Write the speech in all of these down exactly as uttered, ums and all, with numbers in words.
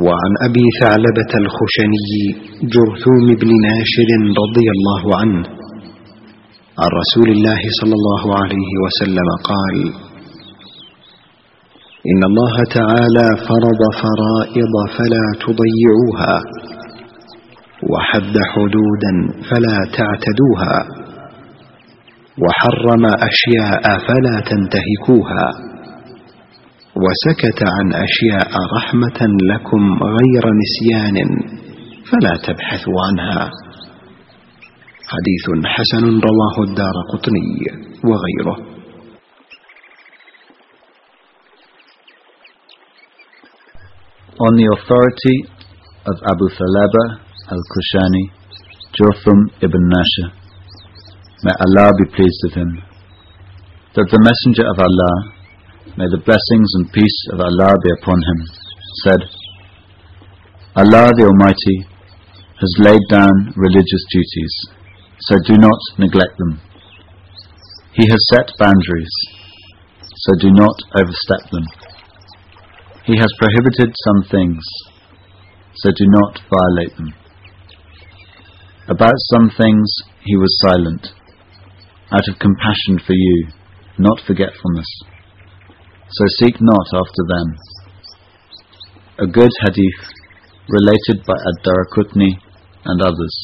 وعن أبي ثعلبة الخشني جرثوم بن ناشر رضي الله عنه عن رسول الله صلى الله عليه وسلم قال: إن الله تعالى فرض فرائض فلا تضيعوها، وحد حدودا فلا تعتدوها، وحرم أشياء فلا تنتهكوها، وسكت عن أشياء رحمة لكم غير نسيان فلا تبحثوا عنها. حديث حسن رواه الدارقطني وغيره. On the authority of Abu Thalaba al-Kushani, Jurthum ibn Nashir, may Allah be pleased with him, that the Messenger of Allah, may the blessings and peace of Allah be upon him, said: Allah the Almighty has laid down religious duties, so do not neglect them. He has set boundaries, so do not overstep them. He has prohibited some things, so do not violate them. About some things he was silent, out of compassion for you, not forgetfulness. So seek not after them. A good hadith related by Ad-Daraqutni and others.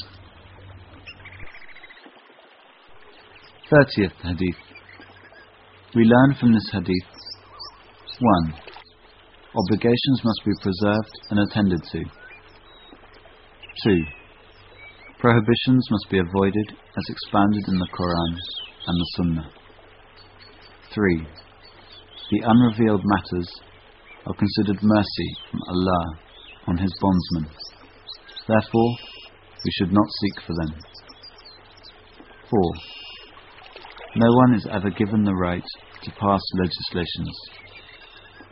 thirtieth hadith. We learn from this hadith: one. Obligations must be preserved and attended to. two. Prohibitions must be avoided as expounded in the Quran and the Sunnah. three. The unrevealed matters are considered mercy from Allah on His bondsmen. Therefore, we should not seek for them. four. No one is ever given the right to pass legislations.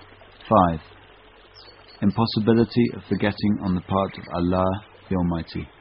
five. Impossibility of forgetting on the part of Allah the Almighty.